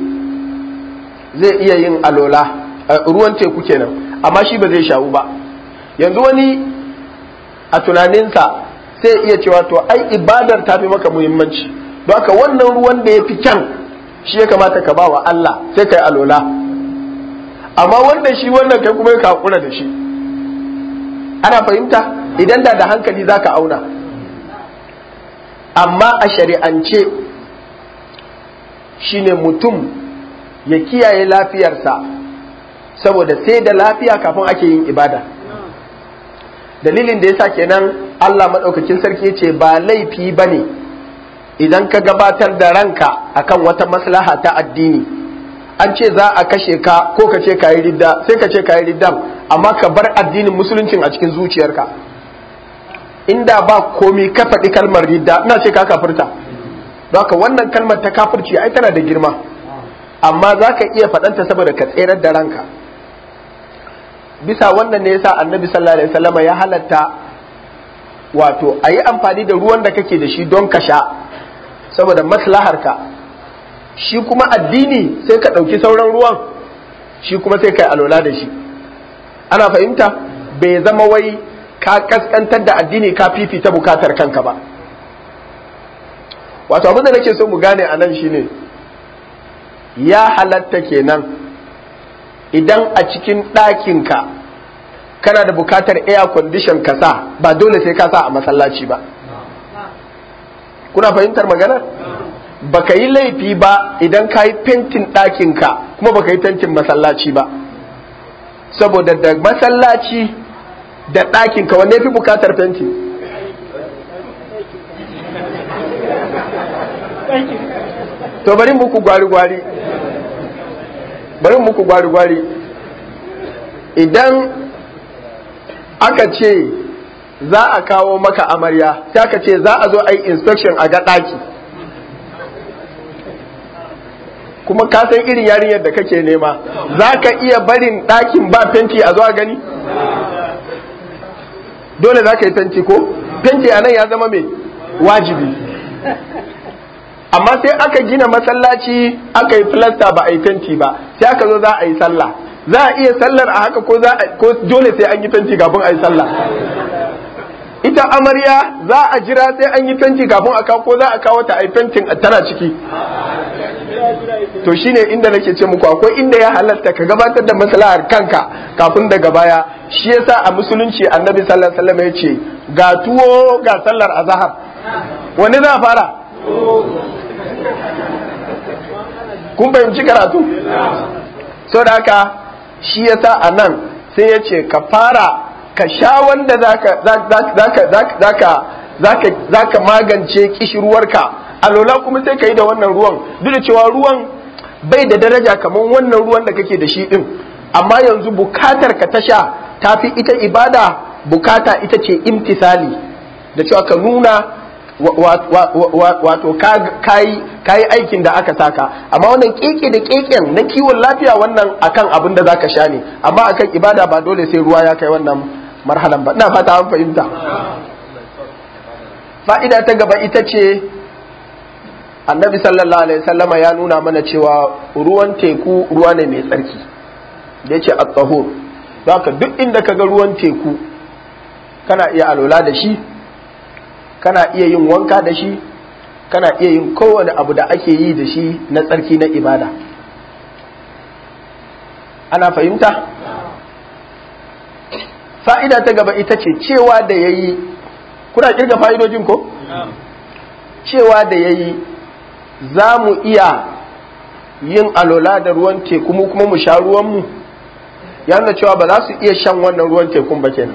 A: yin alola, ruwan teku kenan, amma shi ba zai shawu ba. Yanzu wani a tunaninsa sai iya cewa to ai ibadar ta fi maka muhimmanci, don haka wannan ruwan da ya fi kyan shi ya kamata ka ba wa Allah sai kai alola, amma wanda shi wannan kai kuma ya kakura da shi. Ana fahimta? Idan da hankali za ka auna, amma a shari'ance shine mutum ya kiyaye lafiyarsa, saboda sai da lafiya kafin ake yin ibada. Dalilin da yasa kenan Allah maɗaukakin sarki ce ba laifi bane idan ka gabatar da ranka akan wata maslaha ta addini. An ce za a kashe ka ko ka ce kayi ridda, sai ka ce kayi riddan, amma ka bar addinin musuluncin a cikin zuciyarka. Inda ba komi ka faɗi kalmar ridda, ina ce ka kafirta. Haka wannan kalmar ta kafirci ai tana da girma, amma za ka iya faɗanta saboda ka tserar da ranka. Bisa wannan ne yasa annabi sallallahu alaihi wasallam ya halatta wato a yi amfani da ruwan da kake da shi don ka sha saboda maslaharka. Shi kuma addini sai ka ɗauki sauran ruwan, shi kuma sai ka yi alola da shi. Ana fahimta? Bai zama wai ka kaskantar da addini ka fifita bukatar kanka ba. Wato abin da nake so mu gane a nan shine ya halatta kenan idan a cikin ɗakinka kana da bukatar air condition ka sa, ba dole sai ka sa a masallaci ba. Kuna fahimtar magana? Baka yi laifi ba idan ka yi fentin ɗakinka kuma baka yi fentin masallaci ba, saboda da masallaci da ɗakinka wanne fi bukatar fenti? To bari muku gwari-gwari idan aka ce za a kawo maka amarya, sai aka ce za a zo a yi inspection a ga ɗaki, kuma ka san irin yarinyar da kake nema, za ka iya barin ɗakin ba fenti a zo a gani? Dole za ka yi fenti ko? Fenti a nan ya zama mai wajibi. Amma sai aka gina masallaci aka yi filasta ba a yi fenti ba, sai aka zo za a yi sallah. Za a iya sallar a haka ko dole sai an yi fenti kafin a yi sallah? Ita amarya za a jira sai an yi fenti kafin a kawo, ko za a kawo ta a yi fentin tana ciki? To shine inda nake ce muku akwai inda ya halatta ka gabatar da maslahar kanka kafin daga baya. Shi yasa a musulunci annabi sallallahu alaihi wasallam ya ce ga tuwo ga sallar azhar, wani za a fara? Kun fahimci karatu? So da haka shi yasa a nan sai ya ce ka fara ka sha wanda zaka magance kishirwarka, alola kuma sai ka yi da wannan ruwan, duk da cewa ruwan bai da daraja kamar wannan ruwan da kake da shi din, amma yanzu bukatar ka ta sha tafi ita ibada bukata, ita ce imtisali, da cewa ka nuna wato kayi aikin da aka saka. Amma wannan keke da keken na kiwon lafiya wannan akan abin da zaka sha ne, amma akan ibada ba dole sai ruwa ya kai wannan marhalan ba. Ina fata an fahimta. Fa'ida ta gaba ita ce annabi sallallahu alaihi wasallama ya nuna mana cewa ruwan teku ruwa ne mai tsarki, da yace at-tahur. Haka duk inda kaga ruwan teku kana iya alola da shi, kana iya yin wanka da shi, kana iya yin kowane abu da ake yi da shi na tsarki na ibada. Ana fahimta? Fa'ida ta gaba ita ce cewa da yayi, kuna kirga fa'idojin ko? Cewa da yayi za mu iya yin alola da ruwan teku mu kuma mu sha ruwanmu, ya nuna cewa ba za su iya shan wannan ruwan tekun ba kenan.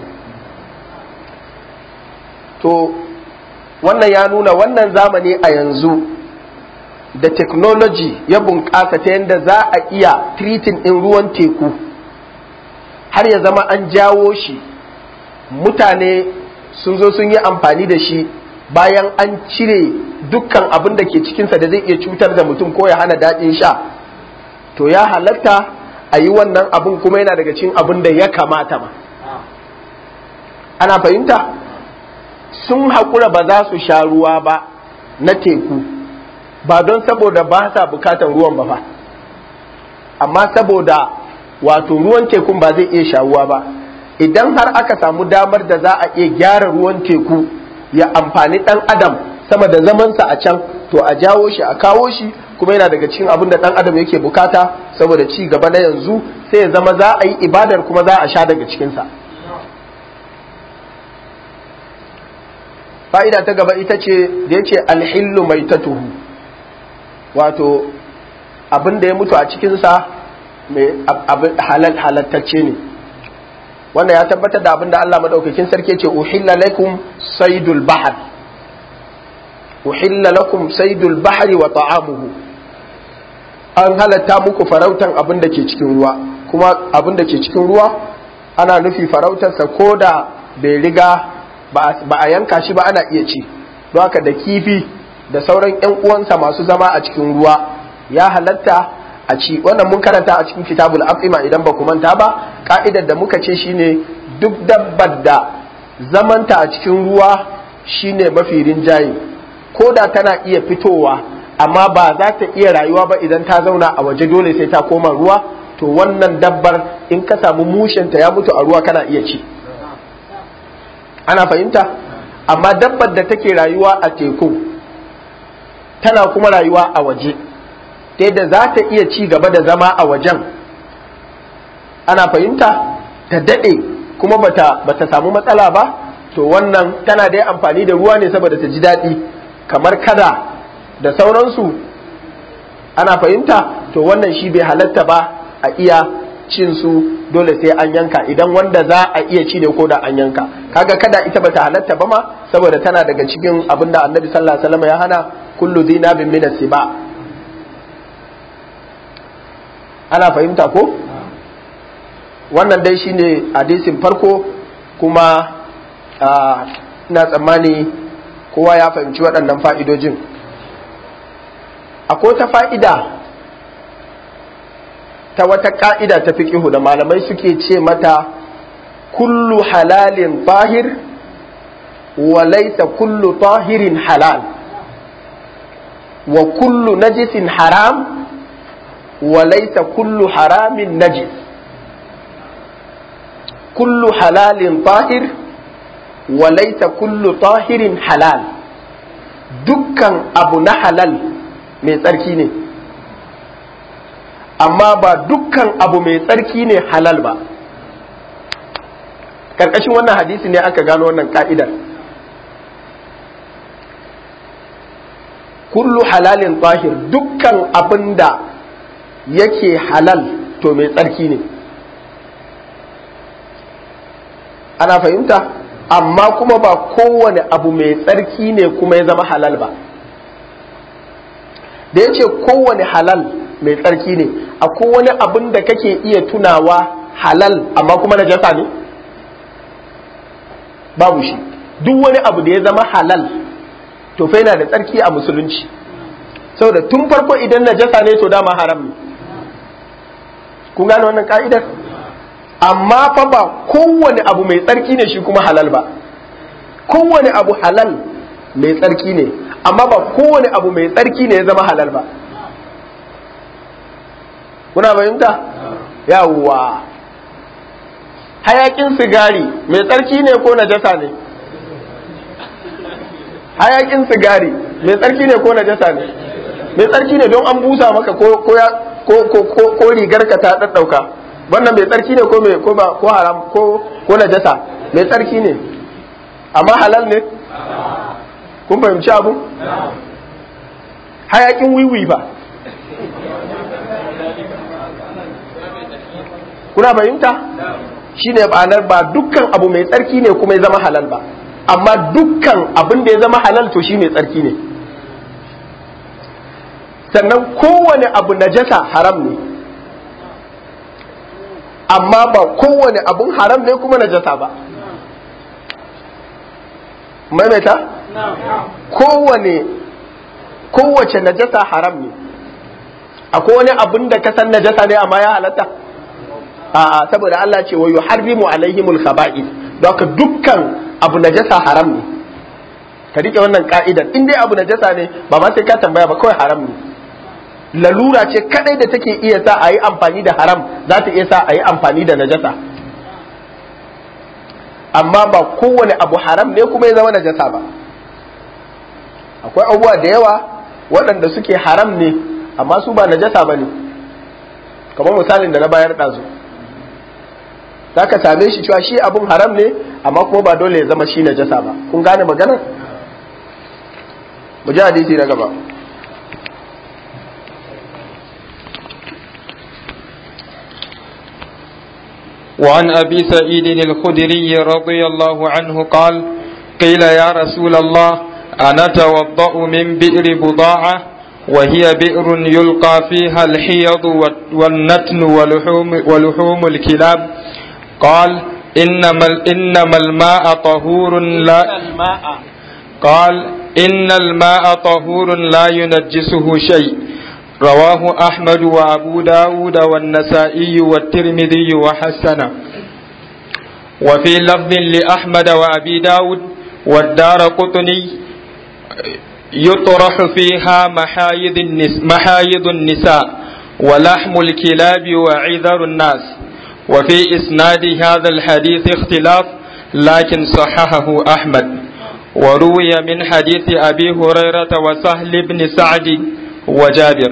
A: To wannan ya nuna wannan zamani a yanzu da technology ya bunƙasa ta yadda za a iya treating ɗin ruwan teku har ya zama an jawo shi, mutane sun zo sun yi amfani da shi bayan an cire dukkan abin da ke cikinsa da zai iya cutar da mutum ko ya hana daɗin sha. To ya halatta a yi wannan abin, kuma yana daga cikin abin da ya kamata ma. Ana fahimta? Sun haƙura ba za su sha ruwa ba na teku, ba don saboda ba sa bukatar ruwan ba fa, amma saboda wato ruwan tekun ba zai iya shawuwa ba. Idan har aka samu damar da za a iya gyara ruwan teku ya amfani ɗan adam sama da zamansa a can, to a jawo shi a kawo shi, kuma yana daga cikin abin da ɗan adam yake bukata saboda ci gaba na yanzu, sai ya zama za a yi ibadar kuma za a sha daga cikinsa. Fa'ida ta gaba ita ce da ya ce alhillu mai tatuhu, wato abin da ya mutu a cikinsa halattacce ne. Wannan ya tabbatar da abin da Allah madaukakin sarki ce uhilla lakum saydul bahr, uhilla lakum saydul bahri wa ta'amuhu, an halatta muku farautan abin da ke cikin ruwa. Kuma abin da ke cikin ruwa ana nufi farautarsa ko da bai riga ba a yanka shi ba ana iya ci. Don haka da kifi da sauran 'yan uwansa masu zama a cikin ruwa ya halatta a ci. Wannan mun karanta a cikin kitabul aqima idan ba ku manta ba. Ka'idar da muka ce shine duk dabbar da zamanta a cikin ruwa shine mafi rinjaye, ko da tana iya fitowa amma ba za ta iya rayuwa ba idan ta zauna a waje, dole sai ta koma ruwa, to wannan dabbar in ka samu mushenta ya mutu a ruwa kana iya ci. Ana fahimta? Amma dabbar da take rayuwa a teku tana kuma rayuwa a waje, ta yadda za ta iya ci gaba da zama a wajen, ana fahimta, ta daɗe kuma bata samu matsala ba, to wannan tana da amfani da ruwa ne saboda ta ji daɗi, kamar kada da sauransu, ana fahimta, to wannan shi bai halatta ba a iya cin su, dole sai an yanka, idan wanda za a iya ci ne ko da an yanka. Kaga kada ita bata halatta ba ma, saboda tana daga cikin abin da Annabi sallallahu alaihi wasallam ya hana, kullu dhinabin min as-siba. Ana fahimta ko? Wannan dai shine hadisin farko, kuma ina tsammani kowa ya fahimci waɗannan fa'idojin. Akwai ta fa'ida ta wata ƙa'ida ta fiƙihu da malamai suke ce mata kullu halalin tahir wa laysa kullu tahirin halal, wa kullu najisin haram wa laysa kullu haramin najis. Kullu halalin tahir wa laysa kullu tahirin halal. Dukkan abu na halal mai tsarki ne, amma ba dukkan abu mai tsarki ne halal ba. Karkashin wannan hadisi ne aka gano wannan ka'idar. Kullu halalin tahir, dukkan abin da yake halal to mai tsarki ne. Ana fahimta? Amma kuma ba kowane abu mai tsarki ne kuma ya zama halal ba. Da ya ce kowane halal mai tsarki ne, akwai wani abin da kake iya tunawa halal amma kuma najasa ne? Babu shi. Duk wani abu da ya zama halal to fa yana da tsarki a musulunci, saboda tun farko idan najasa ne to dama haram ne. Kun gane wannan ka'idar? Amma fa ba kowane abu mai tsarki ne shi kuma halal ba. Kowane abu halal mai tsarki ne, amma ba kowane abu mai tsarki ne ya zama halal ba. Kuna fahimta? Yawwa. Hayakin sigari mai tsarki ne ko najasa ne? Hayakin sigari mai tsarki ne ko najasa ne? Mai tsarki ne, don an busa maka ko rigar ka ta daddauka. Wannan mai tsarki ne ko haram ko najasa? Mai tsarki ne. Amma halal ne? Kun fahimci abu? Hayakin wiwi ba. Kuna fahimta? Shi ne ba dukkan abu mai tsarki ne kuma ya zama halal ba, amma dukkan abin da ya zama halal to shi mai tsarki ne. Sannan kowane abu najasa haram ne, amma ba kowane abun haram ne kuma najasa ba. Maimaita? Kowace najasa haram ne. Akwai wani abun da ka san najasa ne amma ya halatta? A'a, saboda Allah ce wa yuharrimu alaihimul khaba'ith, don haka dukkan abu najasa haram ne. Ka rike wannan ka'idar, in dai abu najasa ne ba ma sai ka tambaya ba, kawai haram ne. Lalura ce kadai da take iya sa a yi amfani da haram, za ta iya sa a yi amfani da najasa. Amma ba kowane abu haram ne kuma ya zama najasa ba. Akwai abubuwa da yawa waɗanda suke haram ne amma su ba najasa ba ne, kamar misalin da na bayar ɗazu. Za ka same shi cewa shi abun haram ne amma kuma ba dole ya zama shi najasa ba. Kun gane maganar? Mu ji hadisi na gaba.
B: وعن أبي سعيد الخدري رضي الله عنه قال قيل يا رسول الله أنتوضأ من بئر بضاعة وهي بئر يلقى فيها الحيض والنتن ولحوم الكلاب قال إنما الماء طهور لا إن الماء طهور لا ينجسه شيء رواه أحمد وأبو داود والنسائي والترمذي وحسنه. وفي لفظ لأحمد وأبي داود والدارقطني يطرح فيها محايض النساء ولحم الكلاب وعذر الناس. وفي إسناد هذا الحديث اختلاف لكن صححه أحمد. وروي من حديث أبي هريرة وسهل بن سعد وجابر.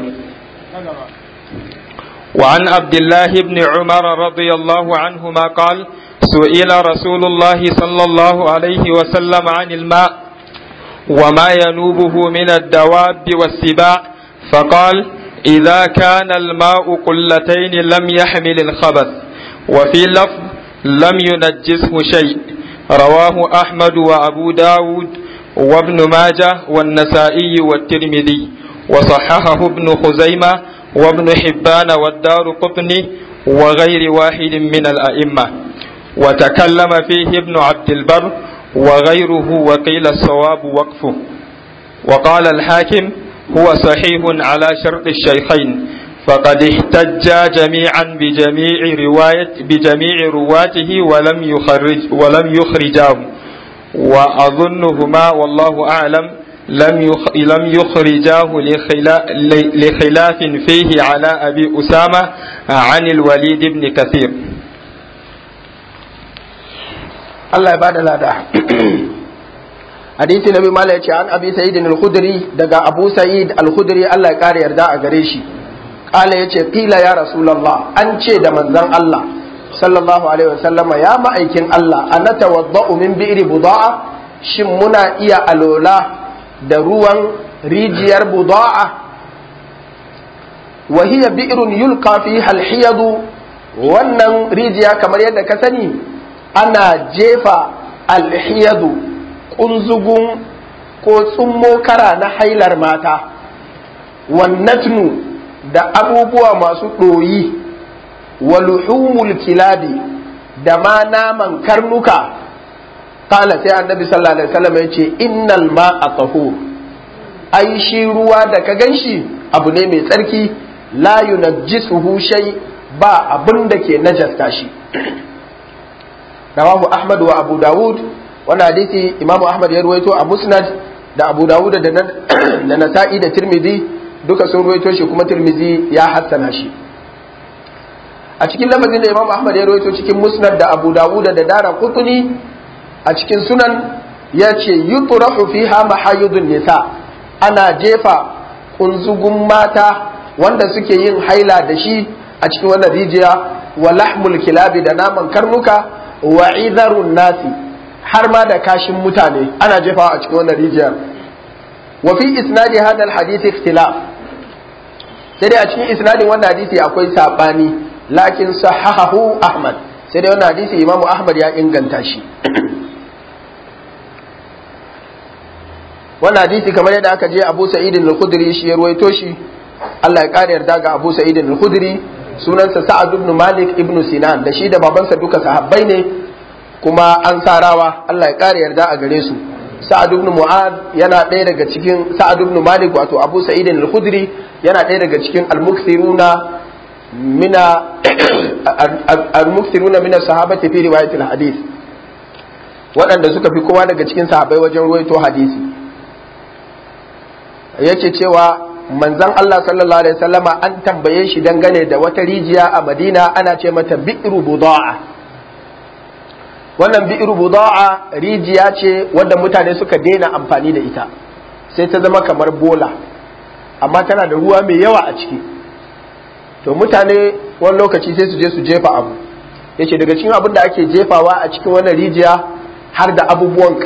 B: وعن عبد الله بن عمر رضي الله عنهما قال سئل رسول الله صلى الله عليه وسلم عن الماء وما ينوبه من الدواب والسباع فقال إذا كان الماء قلتين لم يحمل الخبث وفي لفظ لم ينجسه شيء. رواه أحمد وأبو داود وابن ماجه والنسائي والترمذي وصححه ابن خزيمة وابن حبان والدارقطني وغير واحد من الأئمة. وتكلم فيه ابن عبد البر وغيره وقيل الصواب وقفه. وقال الحاكم هو صحيح على شرط الشيخين فقد احتج جميعا بجميع رواته ولم يخرجاه وأظنهما والله أعلم لم يخرجاه لخلاف فيه على أبي أسامة عن الوليد بن كثير.
A: Allah ya bada lada. Hadisi Nabi Mala ya ce an Abi Sa'id al-Khudri daga Abu Sa'id al-Khudri Allah ya kare yarda a gare shi. Kala ya ce qila ya Rasulullah an ce da manzon Allah sallallahu alaihi wasallam ya ma'aikin Allah anatawadda'u min bi'ri buda'a shin muna iya alola da ruwan rijiyar buda'a wa hiya bi'run yulqa fiha al-hiyadu wannan rijiya kamar yadda ka sani ana jefa alhiyadu kunzugun ko tsummo kara na hailar mata wannatnu da abubuwa masu ɗoyi wa luhumul kilabi da ma naman karnuka kala sai annabi sallallahu alaihi wasallam ya ce innal ma'a tahur ai shi ruwa da ka ganshi abu ne mai tsarki la yunajjisuhu shay ba abin da ke najasta shi rawahu Ahmad wa Abu Dawud wannan hadisi Imam Ahmad ya ruwaito a Musnad da Abu Dawud da Nasa'i da Tirmidhi duka sun ruwaito shi kuma Tirmidhi ya hassana shi a cikin lafazin da Imam Ahmad ya ruwaito cikin Musnad da Abu Dawud da Daraqutni a cikin Sunan ya ce yutrahu fiha mahayidun nisa ana jefa kunzugun mata wanda suke yin haila da shi a cikin wannan rijiya wa lahmul kilabi da naman karnuka wa idharun nasi har ma da kashin mutane ana jefawa a cikin wannan rijiyar wa fi isnadi hadha alhadith ikhtilaf sai dai a cikin isnadin wannan hadisi akwai sabani lakin sahahahu Ahmad sai dai wannan hadisi Imam Ahmad ya inganta shi wannan hadisi kamar yadda aka je Abu Sa'id al-Khudri shi ya ruwaito shi Allah ya kare yarda ga Abu Sa'id al-Khudri sunansa Sa'ad ibn Malik ibn Sinan da shi da babansa duka sahabbai ne kuma ansarawa Allah ya kare yarda a gare su Sa'ad ibn Mu'ad yana ɗaya daga cikin Sa'ad ibn Malik wato Abu Sa'id al-Khudri yana ɗaya daga cikin al-mukthiruna min as-sahabati fi riwayat al-hadith waɗanda suka fi kowa daga cikin sahabbai wajen ruwaito hadisi yace cewa manzon Allah sallallahu alaihi wasallama an tambaye shi dangane da wata rijiya a Madina ana ce mata bi'ru buda'a wannan bi'ru buda'a rijiya ce wadda mutane suka daina amfani da ita sai ta zama kamar bola amma tana da ruwa mai yawa a ciki to mutane wani lokaci sai su je su jefa abu yace daga cikin abin da ake jefawa a cikin wannan rijiya har da abubuwan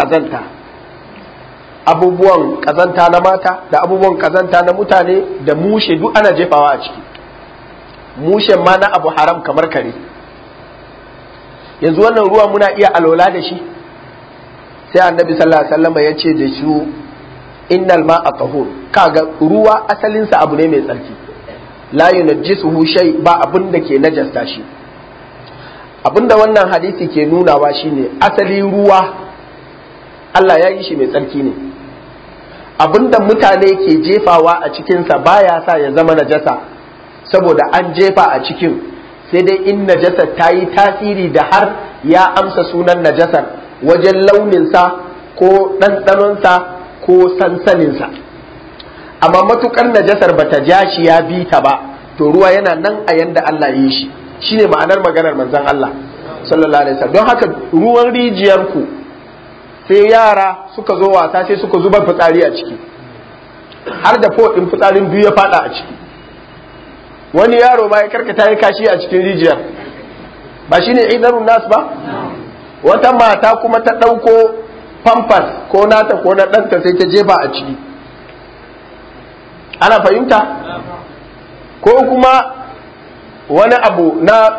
A: kazanta na mata da abubuwan kazanta na mutane da mushe duk ana jefawa a ciki mushen ma na abu haram kamar kare yanzu wannan ruwa muna iya alola da shi? Sai annabi sallallahu alaihi wasallam ya ce da su innal ma'a tahur, kaga ruwa asalinsa abu ne mai tsarki, la yunajjisuhu shay, ba abin da ke najasta shi. Abinda wannan hadisi ke nunawa shine asali ruwa Allah ya yi shi mai tsarki ne, abinda mutane ke jefawa a cikinsa baya sa ya zama najasa, saboda an jefa a cikin, sai dai in najasar ta yi tasiri da har ya amsa sunan najasar wajen launinsa ko ɗanɗanonsa ko sansaninsa. Amma matukar najasar bata ja shi ya bi ta ba, to ruwa yana nan a yanda Allah ya yi shi. Shine ma'anar maganar manzon Allah sallallahu alaihi wasallam. Don haka ruwan rijiyar ku, sai yara suka zo wasa sai suka zuba fitsari a ciki, har da din fitsarin biyu ya fada a ciki. Wani yaro ma ya karkata ya kashi a cikin rijiyar, ba shine idarun nas ba? Wata mata kuma ta ɗauko pampers ko nata ko na ɗanta sai ta jefa a ciki. Ana fahimta? Ko kuma wani abu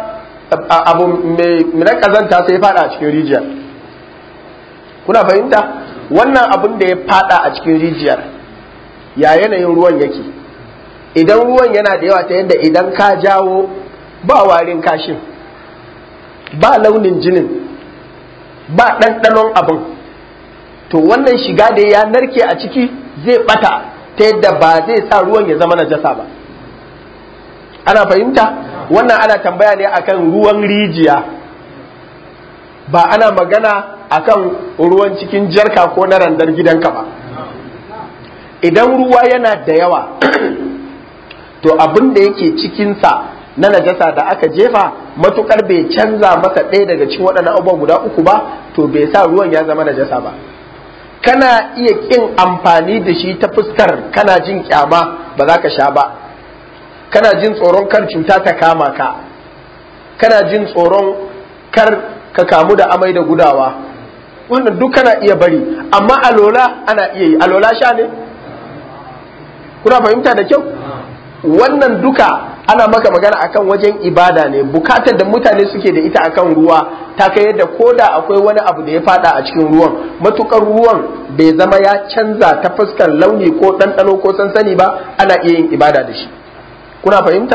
A: mai kazanta sai ya fada a cikin rijiyar. Kuna fahimta? Wannan abun da ya fada a cikin rijiyar, ya yanayin ruwan yake? Idan ruwan yana da yawa ta yadda idan ka jawo ba warin kashin, ba launin jinin, ba ɗanɗanon abin, to wannan shiga da ya narke a ciki zai ɓata ta yadda ba zai sa ruwan ya zama najasa ba. Ana fahimta? Wannan ana tambaya ne akan ruwan rijiya, ba ana magana akan ruwan cikin jarka ko na randar gidanka ba. Idan ruwa yana da yawa to abin da yake cikinsa na najasa da aka jefa, matukar bai canza masa ɗaya daga cikin waɗannan abubuwa guda uku ba, to bai sa ruwan ya zama najasa ba. Kana iya ƙin amfani da shi ta fuskar kana jin kyama ba za ka sha ba, kana jin tsoron kar cuta ta kama ka, kana jin tsoron kar ka kamu da amai da gudawa, wannan duk kana iya bari. Amma alola ana iya yi. Alola sha ne? Kuna fahimta da kyau? Wannan duka ana maka magana akan wajen ibada ne. Bukatar da mutane suke da ita akan ruwa ta kai yadda koda akwai wani abu da ya fada a cikin ruwan, matukar ruwan bai zama ya canza ta fuskar launi ko ɗanɗano ko sansani ba, ana iya yin ibada da shi. Kuna fahimta?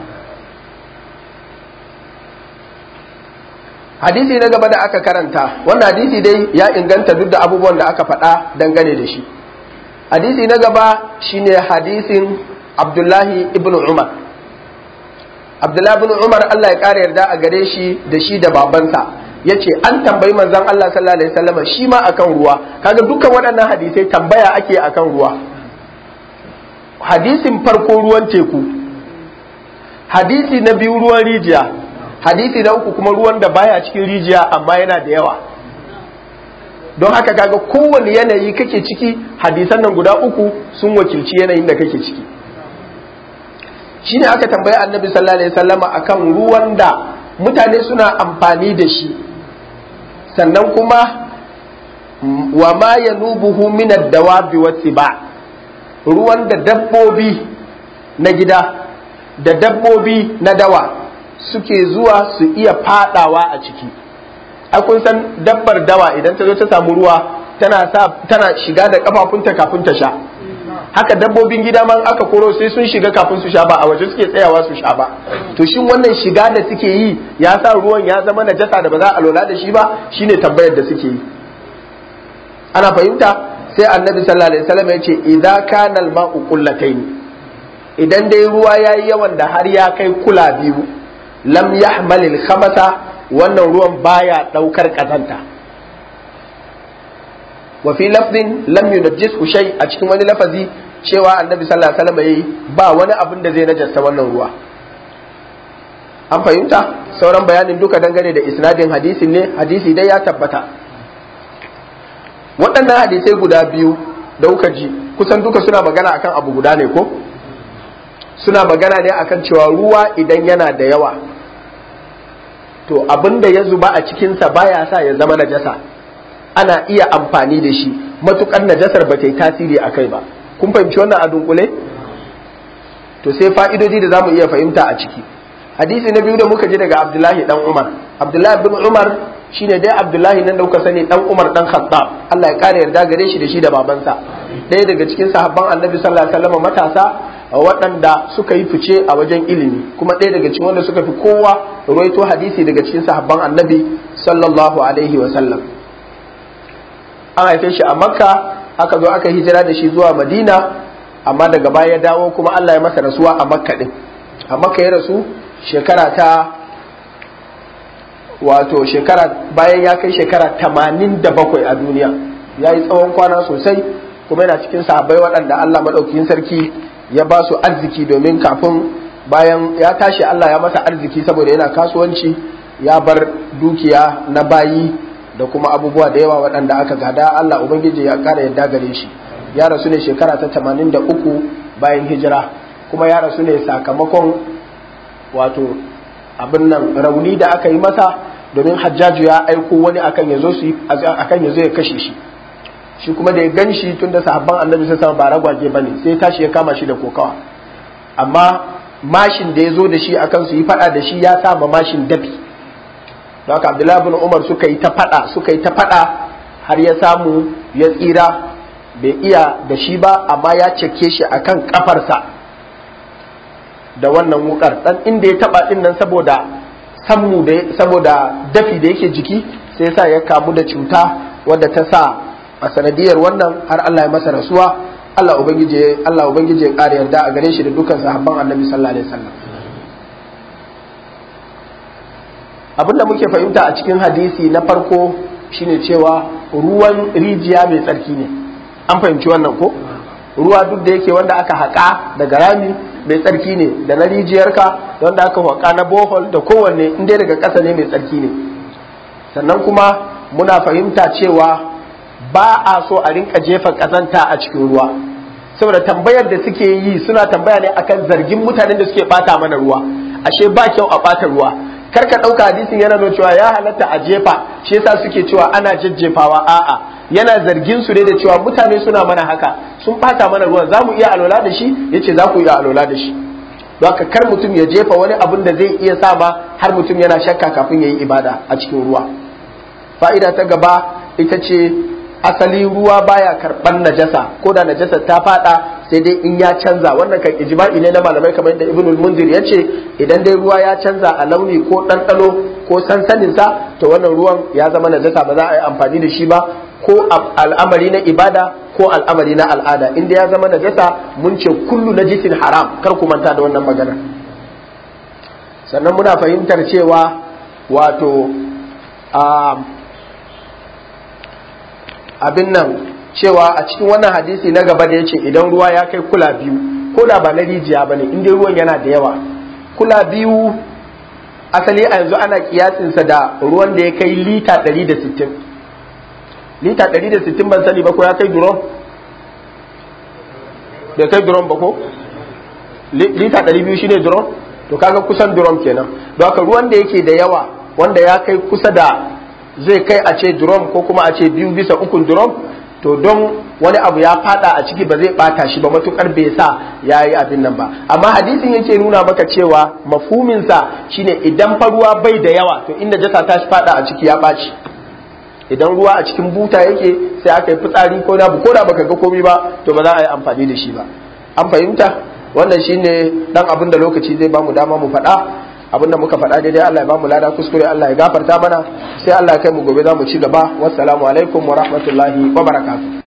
A: Hadisi na gaba da aka karanta, wannan hadisi dai ya inganta duk da abubuwan da aka faɗa dangane da shi. Hadisi na gaba shine hadisin Abdullahi ibn Umar. Abdullahi ibn Umar, Allah ya ƙara yarda a gare shi da shi da babansa, ya ce an tambayi manzon Allah sallallahu alaihi wasallam shi ma akan ruwa. Kaga dukkan waɗannan hadisai tambaya ake akan ruwa. Hadisin farko ruwan teku, hadisi na biyu ruwan rijiya, hadisi na uku kuma ruwan da baya cikin rijiya amma yana da yawa. Don haka kaga kowane yanayi kake ciki, hadisan nan guda uku sun wakilci yanayin da kake ciki. Shine aka tambayi annabi sallallahu alaihi wasallama akan ruwan da mutane suna amfani da shi, sannan kuma wa ma yanubuhu min ad-dawabi wat-tiba, ruwan da dabbobi na gida da dabbobi na dawa suke zuwa su iya fadawa a ciki. A kun san dabbar dawa idan ta zo ta samu ruwa tana shiga da kafafunta kafin ta sha. Haka dabbobin gida man aka koro sai sun shiga kafin su sha, ba a waje suke tsayawa su sha ba. To shin wannan shiga da suke yi ya sa ruwan ya zama najasa da ba za a lola da shi ba? Shine tambayar da suke yi. Ana fahimta? Sai annabi sallallahu alaihi wasallam ya ce idza kana al-ma'u qullatayn, idan dai ruwa yayi yawan da har ya kai kula biyu, lam yahmal al-khabasa, wannan ruwan baya daukar kazanta. Wa fi lafzin lam yunajjishu shay, a cikin wani lafazi cewa annabi sallallahu alaihi wasallam yayi ba wani abin da zai najasta wannan ruwa. An fahimta? Sauran bayanin duka dangane da isnadin hadisin ne, hadisi dai ya tabbata. Waɗannan hadisai guda biyu da kuka ji kusan duka suna magana akan abu guda ne ko? Suna magana ne akan cewa ruwa idan yana da yawa, to abin da ya zuba a cikinsa baya sa ya zama najasa. Ana iya amfani da shi matukar najasar ba ta yi tasiri a kai ba. Kun fahimci wannan a dunkule? To sai fa'idodi da zamu iya fahimta a ciki. hadisi na biyu da muka ji daga Abdullahi dan Umar. Abdullahi bin Umar shine dai Abdullahi nan da kuka sani dan Umar dan Khattab, Allah ya kare yarda gare shi da shi da babansa, ɗaya daga cikin sahabban Annabi sallallahu alaihi wasallam matasa waɗanda suka yi fice a wajen ilimi, kuma ɗaya daga cikin wanda suka fi kowa ruwaito hadisi daga cikin sahabban Annabi sallallahu alaihi wasallam. An haife shi a Makka, aka zo aka hijira da shi zuwa Madina, amma daga baya ya dawo kuma Allah ya masa rasuwa a Makka din. A Makka ya rasu bayan ya kai shekara 87 a duniya, ya yi tsawon kwana sosai, kuma yana cikin sahabbai waɗanda Allah maɗaukakin sarki ya ba su arziki, domin kafin bayan ya tashi Allah ya masa arziki saboda yana kasuwanci, ya bar dukiya na bayi da kuma abubuwa da yawa waɗanda aka gada. Allah Ubangiji ya ƙara yadda gare shi. Ya rasu ne shekara ta 83 bayan hijira, kuma ya rasu ne sakamakon wato abin nan rauni da aka yi masa, domin Hajjaju ya aiko wani akan ya zo ya kashe shi. Shi kuma da ya gan shi, tunda sahabban Annabi sai sama ba ragwaje bane, sai tashi ya kama shi da kokawa, amma mashin da ya zo da shi akan su yi fada da shi ya sa ma mashin dafi. Don haka Abdullahi bin Umar suka yi ta fada har ya samu ya tsira, bai iya da shi ba, amma ya ceke shi akan kafarsa da wannan wukar, dan inda ya taba din nan saboda saboda dafi da yake jiki, sai yasa ya kamu da cuta wadda ta sa a sanadiyar wannan har Allah ya masa rasuwa. Allah ubangiji ya ƙara yarda a gare shi da dukkan sahabban Annabi sallallahu alaihi wasallam. Abinda muke fahimta a cikin hadisi na farko shine cewa ruwan rijiya mai tsarki ne. An fahimci wannan ko? Ruwa duk da yake wanda aka haƙa daga rami mai tsarki ne, da na rijiyarka da wanda aka haƙa na bohol, da kowanne in dai daga ƙasa ne mai tsarki ne. Sannan kuma muna fahimta cewa ba a so a rinka jefa ƙazanta a cikin ruwa, saboda tambayar da suke yi suna tambaya ne akan zargin mutanen da suke bata mana ruwa. Ashe ba kyau a bata ruwa. Kar ka ɗauka hadisin yana nuna cewa ya halatta a jefa, shi yasa suke cewa ana jajjefawa. A'a, yana zargin su ne da cewa mutane suna mana haka, sun bata mana ruwan, za mu iya alola da shi? Yace za ku iya alola da shi. Don haka kar mutum ya jefa wani abun da zai iya sa ma har mutum yana shakka kafin ya yi ibada a cikin ruwa. Fa'ida ta gaba ita ce asali ruwa baya karban najasa, ko da najasa ta fada sai dai in ya canza. Wannan kan ijma'i ne na malamai, kamar yadda Ibnul Munzir ya ce idan dai ruwa ya canza a launi ko ɗanɗano ko sansanin sa, to wannan ruwan ya zama najasa, ba za a yi amfani da shi ba, ko al'amari na ibada ko al'amari na al'ada. Inda ya zama najasa, mun ce kullu najisin haram, kar ku manta da wannan magana. Sannan muna fahimtar cewa wato abin nan cewa a cikin wannan hadisi na gaba da ya ce idan ruwa ya kai kula biyu, ko da ba na rijiya ba ne, inda ruwan yana da yawa, kula biyu asali a yanzu ana kiyasinsa da ruwan da ya kai lita 160. Lita 160 ban sani ba ko ya kai durom? Bai kai durom ba ko? Lita 200 shine durom? To kaga kusan durom kenan. Don haka ruwan da yake da yawa, wanda ya kai kusa da zai kai a ce drum ko kuma a ce 2/3 drum, to don wani abu ya fada a ciki ba zai bata shi ba, matukar bai sa ya yi abin nan ba. Amma hadisin yake nuna maka cewa mafhuminsa shine idan fa ruwa bai da yawa, to inda jasa ta fada a ciki ya ɓaci. Idan ruwa a cikin buta yake sai aka yi fitsari ko da baka ga komai ba, to ba za a yi amfani da shi ba. An fahimta? Wannan shine dan abin da lokaci zai bamu dama mu faɗa. Abinda muka faɗa daidai Allah ya bamu lada, kuskure Allah ya gafarta mana, sai Allah ya kai mu gobe za mu ci gaba. Wassalamu alaikum wa rahmatullahi wa barakatuh.